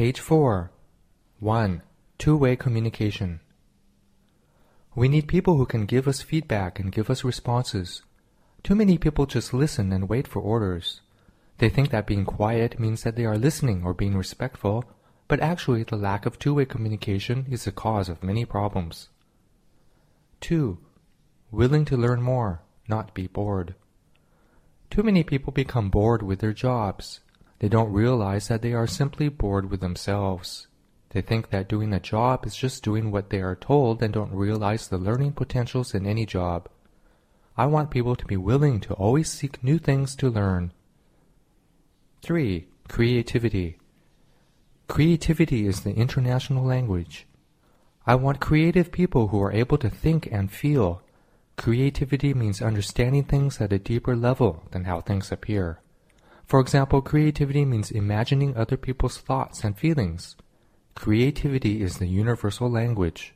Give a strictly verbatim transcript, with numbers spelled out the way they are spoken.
Page four. one. Two-way communication. We need people who can give us feedback and give us responses. Too many people just listen and wait for orders. They think that being quiet means that they are listening or being respectful, but actually the lack of two-way communication is the cause of many problems. two. Willing to learn more, not be bored. Too many people become bored with their jobs. They don't realize that they are simply bored with themselves. They think that doing a job is just doing what they are told and don't realize the learning potentials in any job. I want people to be willing to always seek new things to learn. three. Creativity. Creativity is the international language. I want creative people who are able to think and feel. Creativity means understanding things at a deeper level than how things appear. For example, creativity means imagining other people's thoughts and feelings. Creativity is the universal language.